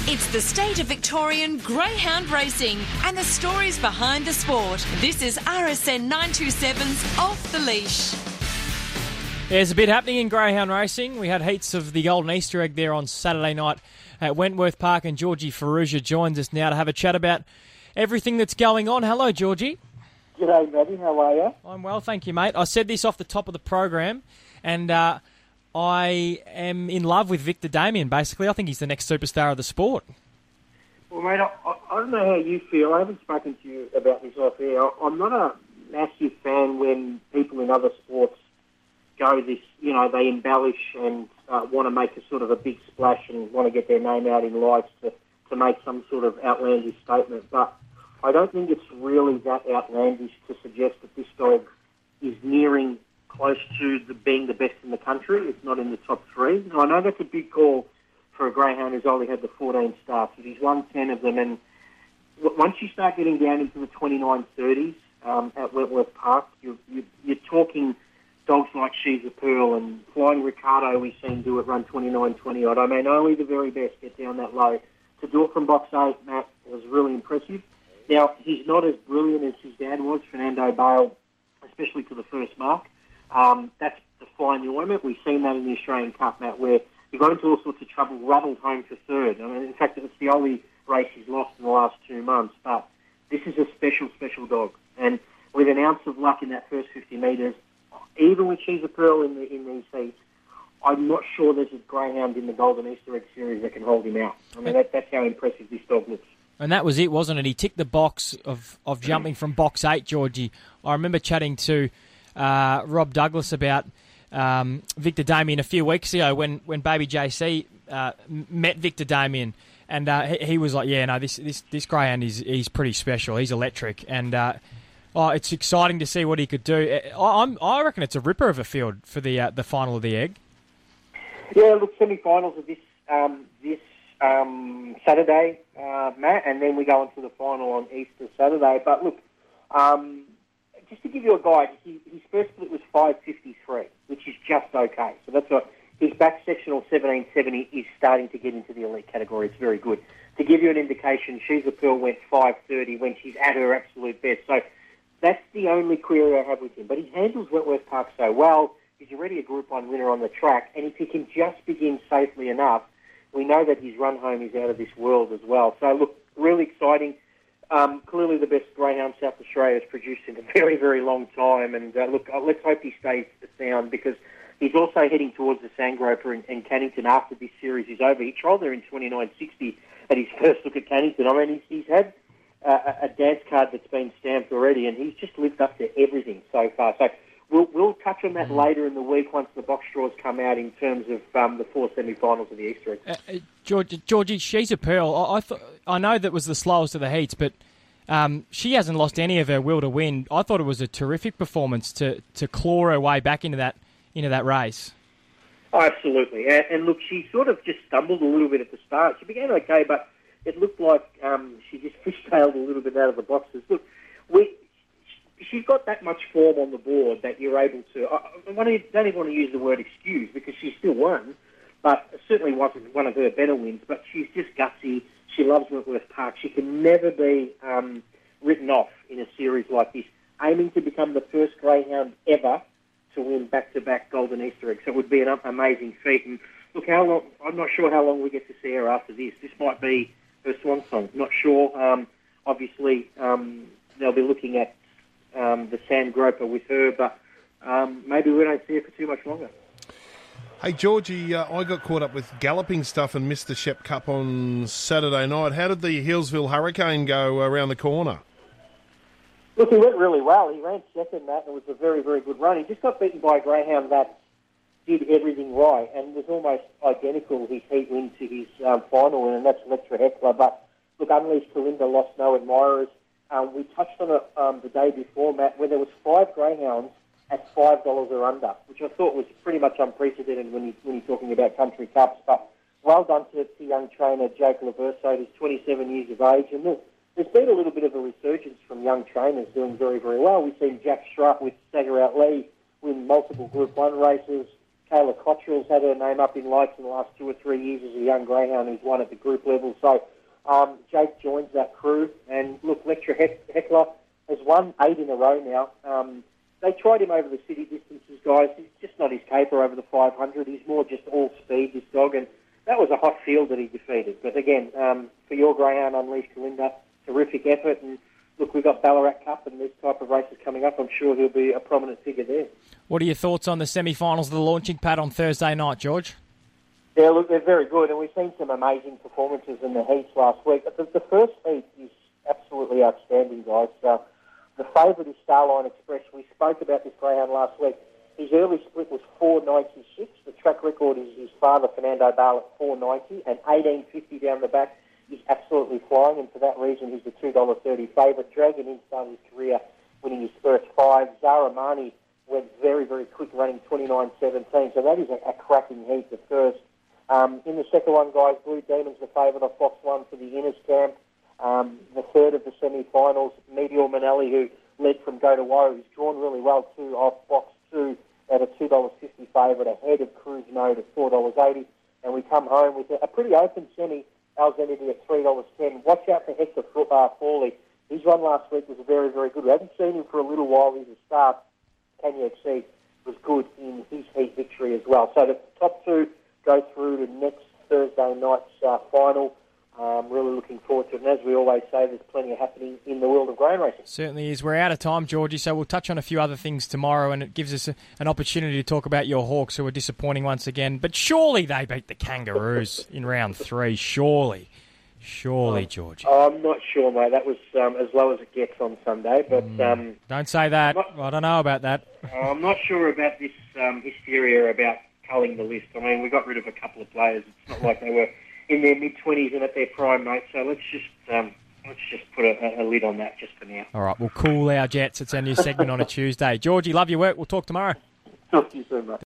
It's the state of Victorian greyhound racing and the stories behind the sport. This is RSN 927's Off the Leash. There's a bit happening in greyhound racing. We had heats of the Golden Easter Egg there on Saturday night at Wentworth Park, and Georgie Ferrugia joins us now to have a chat about everything that's going on. Hello, Georgie. G'day, Matty. How are you? I'm well, thank you, mate. I said this off the top of the program, and I am in love with Victor Damien, basically. I think he's the next superstar of the sport. Well, mate, I don't know how you feel. I haven't spoken to you about this off air. I'm not a massive fan when people in other sports go this, they embellish and want to make a sort of a big splash and want to get their name out in lights to make some sort of outlandish statement. But I don't think it's really that outlandish to suggest that this dog is nearing close to being the best in the country. It's not in the top three. And I know that's a big call for a greyhound who's only had the 14 starts, but he's won 10 of them. And once you start getting down into the 29-30s at Wentworth Park, you're talking dogs like She's a Pearl and Flying Ricardo, we've seen do it run 29-20 odd. I mean, only the very best get down that low. To do it from box 8, Matt, was really impressive. Now, he's not as brilliant as his dad was, Fernando Bale, especially to the first mark. That's defying the ointment. We've seen that in the Australian Cup, Matt, where he got into all sorts of trouble, rattled home for third. I mean, in fact, it's the only race he's lost in the last 2 months. But this is a special, special dog. And with an ounce of luck in that first 50 metres, even with She's a Pearl in these heats, I'm not sure there's a greyhound in the Golden Easter Egg series that can hold him out. I mean, that's how impressive this dog looks. And that was it, wasn't it? He ticked the box of jumping from box 8, Georgie. I remember chatting to Rob Douglas about Victor Damien a few weeks ago when Baby JC met Victor Damien, and he was like, this greyhound he's pretty special. He's electric, and it's exciting to see what he could do. I reckon it's a ripper of a field for the final of the Egg. Yeah, look, semi-finals of this Saturday, Matt, and then we go into the final on Easter Saturday. But look, just to give you a guide, his first split was 5.53, which is just okay. So that's what his back sectional 17.70 is starting to get into the elite category. It's very good. To give you an indication, She's a Pearl went 5.30 when she's at her absolute best. So that's the only query I have with him. But he handles Wentworth Park so well. He's already a Group 1 winner on the track. And if he can just begin safely enough, we know that his run home is out of this world as well. So, look, really exciting. Clearly the best greyhound South Australia has produced in a very, very long time. And, let's hope he stays sound because he's also heading towards the Sandgroper in Cannington after this series is over. He trialled there in 29.60 at his first look at Cannington. I mean, he's had a dance card that's been stamped already, and he's just lived up to everything so far. So we'll touch on that later in the week once the box draws come out in terms of the 4 semi-finals of the Easter Egg. Georgie, She's a Pearl. I know that was the slowest of the heats, but she hasn't lost any of her will to win. I thought it was a terrific performance to claw her way back into that race. Oh, absolutely. And look, she sort of just stumbled a little bit at the start. She began okay, but it looked like she just fishtailed a little bit out of the boxes. Look, she's got that much form on the board that you're able to... I don't even want to use the word excuse because she still won, but it certainly wasn't one of her better wins. But she's just gutsy. She loves Wentworth Park. She can never be written off in a series like this, aiming to become the first greyhound ever to win back-to-back Golden Easter Eggs. So it would be an amazing feat. And look, how long? I'm not sure how long we get to see her after this. This might be her swan song. Not sure. Obviously, they'll be looking at the Sandgroper with her, but maybe we don't see her for too much longer. Hey, Georgie, I got caught up with galloping stuff and missed the Shep Cup on Saturday night. How did the Hillsville Hurricane go around the corner? Look, he went really well. He ran second, Matt, and it was a very, very good run. He just got beaten by a greyhound that did everything right and was almost identical his heat win to his final win, and that's Electra Heckler. But, look, Unleashed Kalinda lost no admirers. We touched on it the day before, Matt, where there was 5 greyhounds at $5 or under, which I thought was pretty much unprecedented when you're talking about country cups. But well done to young trainer Jake Laverso, who's 27 years of age. And look, there's been a little bit of a resurgence from young trainers doing very, very well. We've seen Jack Strutt with Stagger Out Lee win multiple Group 1 races. Kayla Cottrell's had her name up in lights in the last 2 or 3 years as a young greyhound who's won at the group level. So Jake joins that crew. And look, Lecture Heckler has won 8 in a row now. They tried him over the city distances, guys. He's just not his caper over the 500. He's more just all speed, this dog. And that was a hot field that he defeated. But again, for your greyhound, Unleashed Kalinda, terrific effort. And look, we've got Ballarat Cup and this type of races coming up. I'm sure he'll be a prominent figure there. What are your thoughts on the semi-finals of the launching pad on Thursday night, George? Yeah, look, they're very good, and we've seen some amazing performances in the heats last week. But the first heat is absolutely outstanding, guys. The favourite is Starline Express. We spoke about this greyhound last week. His early split was 4.96. The track record is his father, Fernando Bale, at 4.90, and 18.50 down the back. He's absolutely flying, and for that reason, he's the $2.30 favourite. Dragon Inn started his career winning his first 5. Zara Mani went very, very quick, running 29.17. So that is a cracking heat, the first. In the second one, guys, Blue Demon's the favourite of Fox 1 for the Innes camp. The third of the semi-finals, Meteor Manelli, who led from Go to Warrior, he's drawn really well too off Fox 2 at a $2.50 favourite, ahead of Cruise Mode at $4.80. And we come home with a pretty open semi, Alzenity at $3.10. Watch out for Hector Fawley. His run last week was very, very good. We haven't seen him for a little while. He's a start. Can you exceed? Was good in his heat victory as well. So the top 2 go through to next Thursday night's final. Really looking forward to it. And as we always say, there's plenty of happening in the world of grain racing. Certainly is. We're out of time, Georgie, so we'll touch on a few other things tomorrow, and it gives us an opportunity to talk about your Hawks, who are disappointing once again. But surely they beat the Kangaroos in round 3. Surely, Georgie. I'm not sure, mate. That was as low as it gets on Sunday. But don't say that. I don't know about that. I'm not sure about this hysteria about culling the list. I mean, we got rid of a couple of players. It's not like they were in their mid-20s and at their prime, mate. So let's just put a lid on that just for now. All right, we'll cool our jets. It's our new segment on a Tuesday. Georgie, love your work. We'll talk tomorrow. Talk to you soon, mate.